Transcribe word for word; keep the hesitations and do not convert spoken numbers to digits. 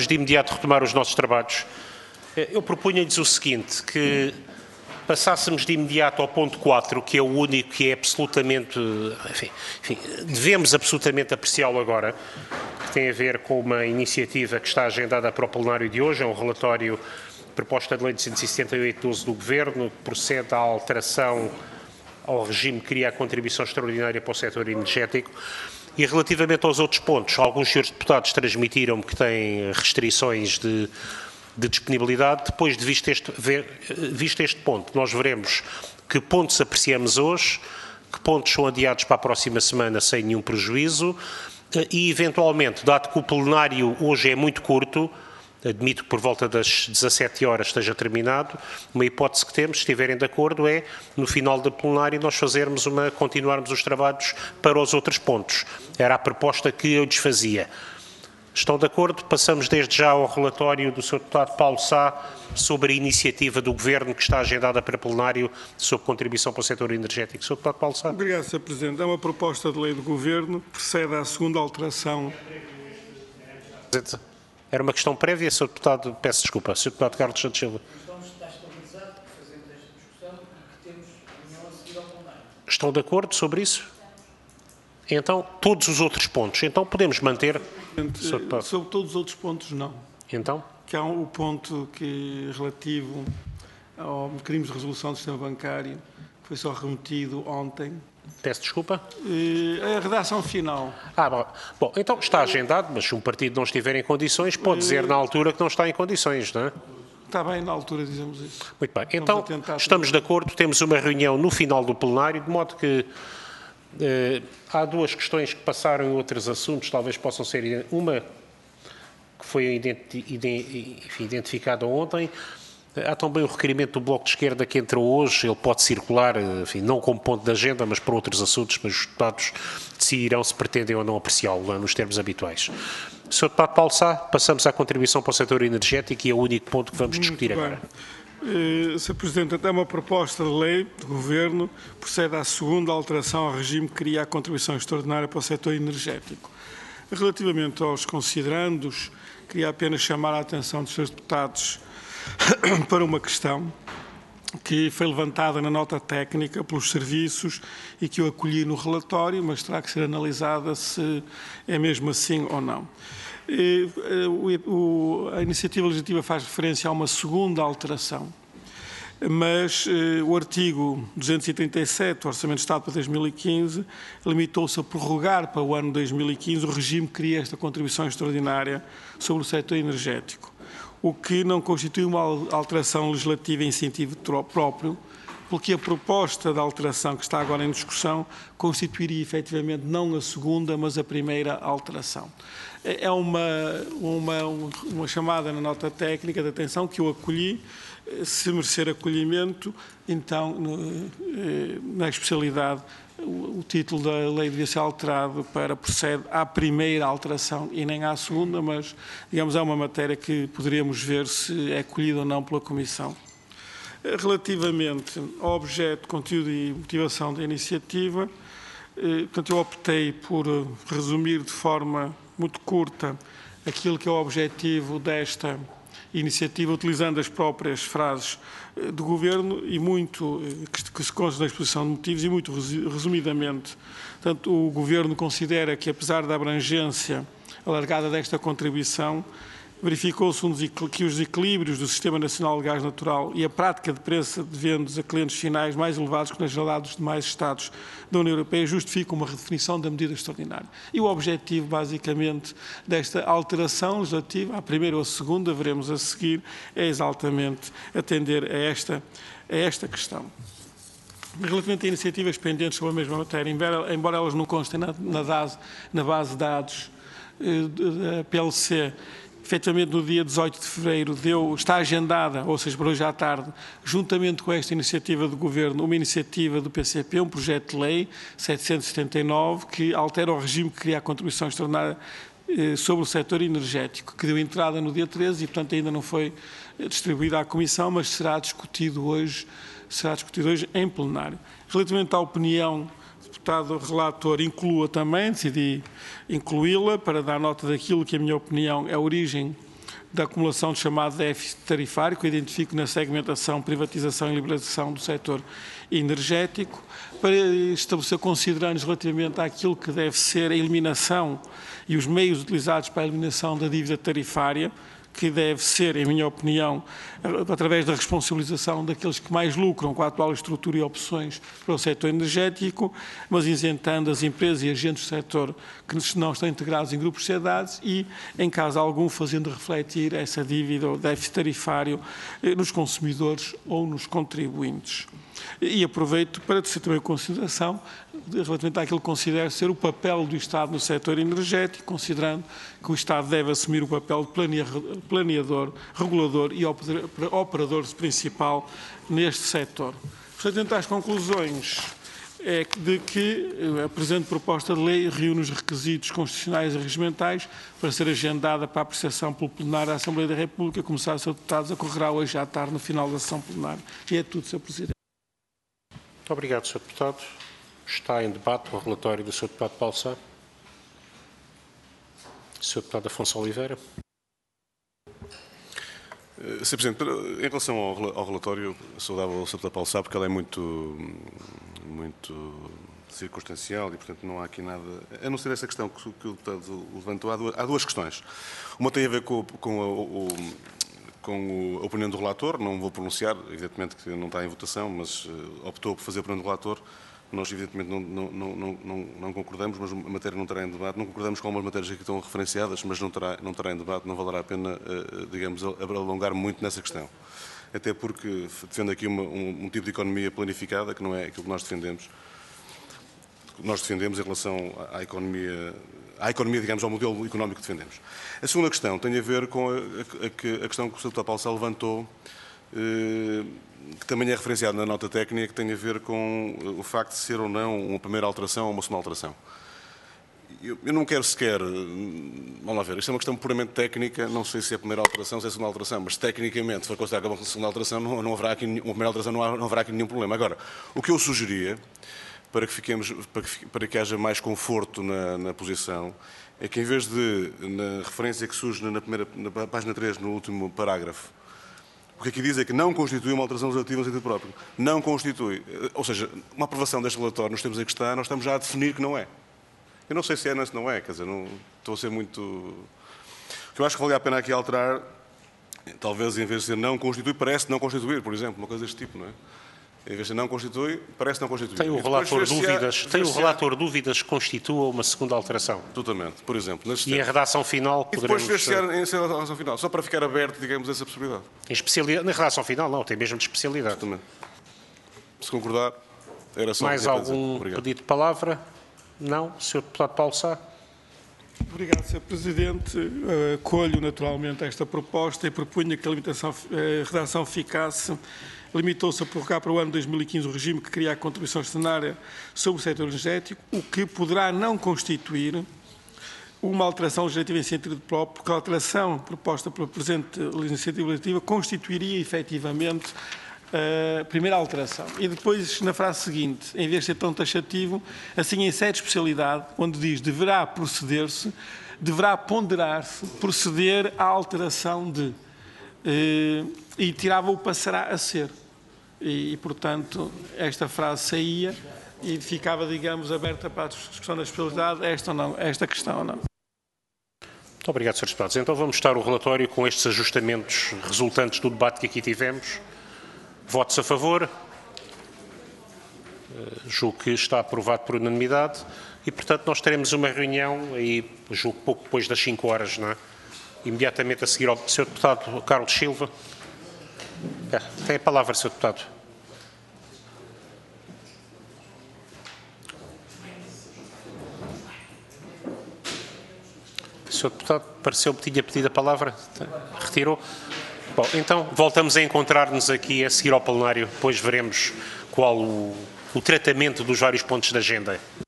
de imediato retomar os nossos trabalhos. Eu propunha-lhes o seguinte, que passássemos de imediato ao ponto quatro, que é o único que é absolutamente, enfim, enfim devemos absolutamente apreciá-lo agora, que tem a ver com uma iniciativa que está agendada para o plenário de hoje, é um relatório, proposta de lei de cento e setenta e oito doze do Governo, que procede à alteração ao regime que cria a contribuição extraordinária para o setor energético. E relativamente aos outros pontos, alguns senhores deputados transmitiram-me que têm restrições de, de disponibilidade. Depois de visto este, ver, visto este ponto, nós veremos que pontos apreciamos hoje, que pontos são adiados para a próxima semana sem nenhum prejuízo e, eventualmente, dado que o plenário hoje é muito curto, admito que por volta das dezassete horas esteja terminado, uma hipótese que temos, se estiverem de acordo, é, no final da plenária, nós fazermos uma, continuarmos os trabalhos para os outros pontos. Era a proposta que eu lhes fazia. Estão de acordo? Passamos desde já ao relatório do senhor deputado Paulo Sá sobre a iniciativa do Governo que está agendada para plenário sobre contribuição para o setor energético. senhor deputado Paulo Sá. Obrigado, senhor Presidente. É uma proposta de lei do Governo, precede à segunda alteração. Era uma questão prévia, senhor Deputado, peço desculpa, senhor Deputado Carlos Santos Silva. Então está estabilizado que fazemos esta discussão e que temos reunião a seguir ao plenário. Estão de acordo sobre isso? Então, todos os outros pontos, então podemos manter... Sobre, sobre todos os outros pontos, não. Então? Que há um, o ponto que, relativo ao mecanismo de resolução do sistema bancário, que foi só remetido ontem. Peço desculpa. Uh, a redação final. Ah, bom. Bom, então está agendado, mas se um partido não estiver em condições, pode dizer na altura que não está em condições, não é? Está bem, na altura dizemos isso. Muito bem. Então, estamos de acordo, temos uma reunião no final do plenário, de modo que eh, há duas questões que passaram em outros assuntos, talvez possam ser uma que foi identi enfim, identificada ontem. Há também o requerimento do Bloco de Esquerda que entrou hoje, ele pode circular, enfim, não como ponto de agenda, mas para outros assuntos, mas os deputados decidirão se pretendem ou não apreciá-lo nos termos habituais. senhor Deputado Paulo Sá, passamos à contribuição para o setor energético e é o único ponto que vamos discutir agora. Uh, senhor Presidente, até uma proposta de lei do Governo procede à segunda alteração ao regime que cria a contribuição extraordinária para o setor energético. Relativamente aos considerandos, queria apenas chamar a atenção dos senhores deputados para uma questão que foi levantada na nota técnica pelos serviços e que eu acolhi no relatório, mas terá que ser analisada se é mesmo assim ou não. A iniciativa legislativa faz referência a uma segunda alteração, mas o artigo duzentos e trinta e sete do Orçamento de Estado para dois mil e quinze limitou-se a prorrogar para o ano dois mil e quinze o regime que cria esta contribuição extraordinária sobre o setor energético, o que não constitui uma alteração legislativa em sentido próprio, porque a proposta de alteração que está agora em discussão constituiria efetivamente não a segunda, mas a primeira alteração. É uma, uma, uma chamada na nota técnica de atenção que eu acolhi. Se merecer acolhimento, então, na especialidade, o título da lei devia ser alterado para proceder à primeira alteração e nem à segunda, mas, digamos, é uma matéria que poderíamos ver se é acolhida ou não pela Comissão. Relativamente ao objeto, conteúdo e motivação da iniciativa, portanto, eu optei por resumir de forma muito curta aquilo que é o objetivo desta iniciativa, utilizando as próprias frases do Governo e muito que se consta na exposição de motivos e muito resumidamente. Portanto, o Governo considera que, apesar da abrangência alargada desta contribuição, verificou-se um que os desequilíbrios do Sistema Nacional de Gás Natural e a prática de preço de vendas a clientes finais mais elevados que na generalidade dos demais Estados da União Europeia justificam uma redefinição da medida extraordinária. E o objetivo, basicamente, desta alteração legislativa, a primeira ou a segunda, veremos a seguir, é exatamente atender a esta, a esta questão. Relativamente a iniciativas pendentes sobre a mesma matéria, embora elas não constem na, na, base, na base de dados eh, da P L C, efetivamente, no dia dezoito de fevereiro, deu, está agendada, ou seja, para hoje à tarde, juntamente com esta iniciativa do Governo, uma iniciativa do P C P, um projeto de lei setecentos e setenta e nove, que altera o regime que cria a contribuição extraordinária eh, sobre o setor energético, que deu entrada no dia treze e, portanto, ainda não foi distribuída à Comissão, mas será discutido hoje, será discutido hoje em plenário. Relativamente à opinião, o deputado relator inclua também, decidi incluí-la para dar nota daquilo que, a minha opinião, é a origem da acumulação de chamado déficit tarifário, que eu identifico na segmentação, privatização e liberalização do setor energético, para estabelecer considerandos relativamente àquilo que deve ser a eliminação e os meios utilizados para a eliminação da dívida tarifária, que deve ser, em minha opinião, através da responsabilização daqueles que mais lucram com a atual estrutura e opções para o setor energético, mas isentando as empresas e agentes do setor que não estão integrados em grupos de sociedades e, em caso algum, fazendo refletir essa dívida ou déficit tarifário nos consumidores ou nos contribuintes. E aproveito para tecer também consideração relativamente àquilo que considero ser o papel do Estado no setor energético, considerando que o Estado deve assumir o papel de planeador, regulador e operador principal neste setor. Portanto, às conclusões é de que a presente proposta de lei reúne os requisitos constitucionais e regimentais para ser agendada para a apreciação pelo plenário da Assembleia da República, começar a ser deputados, ocorrerá hoje à tarde no final da sessão plenária. E é tudo, senhor Presidente. Muito obrigado, senhor Deputado. Está em debate o relatório do senhor Deputado Paulo Sá. senhor Deputado Afonso Oliveira. senhor Presidente, em relação ao relatório, saudava o senhor Deputado Paulo Sá, porque ele é muito, muito circunstancial e, portanto, não há aqui nada, a não ser essa questão que, que o Deputado levantou. Há duas, há duas questões. Uma tem a ver com, com, a, o, com a opinião do relator, não vou pronunciar, evidentemente que não está em votação, mas optou por fazer a opinião do relator. Nós, evidentemente, não, não, não, não, não concordamos, mas a matéria não estará em debate. Não concordamos com algumas matérias que aqui estão referenciadas, mas não estará, não estará em debate, não valerá a pena, digamos, alongar muito nessa questão. Até porque defende aqui uma, um, um tipo de economia planificada, que não é aquilo que nós defendemos. Nós defendemos em relação à economia, à economia, digamos, ao modelo económico que defendemos. A segunda questão tem a ver com a, a, a questão que o senhor Deputado Paulo Sá levantou, eh, que também é referenciado na nota técnica, que tem a ver com o facto de ser ou não uma primeira alteração ou uma segunda alteração. Eu, eu não quero sequer, vamos lá ver, isto é uma questão puramente técnica, não sei se é a primeira alteração ou se é a segunda alteração, mas tecnicamente, se for considerado uma segunda alteração, não, não haverá aqui, uma primeira alteração não, há, não haverá aqui nenhum problema. Agora, o que eu sugeria, para que, fiquemos, para que, para que haja mais conforto na, na posição, é que em vez de, na referência que surge na, primeira, na página três, no último parágrafo, o que aqui diz é que não constitui uma alteração legislativa no sentido próprio. Não constitui. Ou seja, uma aprovação deste relatório, nos termos em que está, nós estamos já a definir que não é. Eu não sei se é ou se não é, quer dizer, não, estou a ser muito... O que eu acho que valia a pena aqui alterar, talvez em vez de dizer não constitui, parece não constituir, por exemplo, uma coisa deste tipo, não é? Em vez de não constitui, parece não constituir. Tem o relator dúvidas, tem o relator dúvidas que constitua uma segunda alteração? Totalmente, por exemplo. E em redação final poderemos... E depois ver se há em redação final, só para ficar aberto, digamos, essa possibilidade. Em especialidade, na redação final não, tem mesmo de especialidade. Exatamente. Se concordar, era só... Mais algum pedido de palavra? Não? senhor Deputado Paulo Sá. Obrigado, senhor Presidente. Acolho naturalmente esta proposta e propunha que a limitação, a redação ficasse, limitou-se a prorrogar para o ano de dois mil e quinze o regime que cria a contribuição extraordinária sobre o setor energético, o que poderá não constituir uma alteração legislativa em sentido próprio, porque a alteração proposta pela presente iniciativa legislativa constituiria efetivamente a primeira alteração. E depois, na frase seguinte, em vez de ser tão taxativo, assim em certa especialidade, onde diz deverá proceder-se, deverá ponderar-se, proceder à alteração de, e tirava o passará a ser. E, portanto, esta frase saía e ficava, digamos, aberta para a discussão da especialidade, esta ou não, esta questão ou não. Muito obrigado, senhores Deputados. Então vamos estar o relatório com estes ajustamentos resultantes do debate que aqui tivemos. Votos a favor. Uh, julgo que está aprovado por unanimidade e, portanto, nós teremos uma reunião aí, julgo pouco depois das cinco horas, não é? Imediatamente a seguir ao senhor Deputado Carlos Silva. É, tem a palavra, senhor Deputado. O senhor Deputado pareceu-me que tinha pedido a palavra. Retirou? Bom, então voltamos a encontrar-nos aqui a seguir ao plenário, depois veremos qual o, o tratamento dos vários pontos da agenda.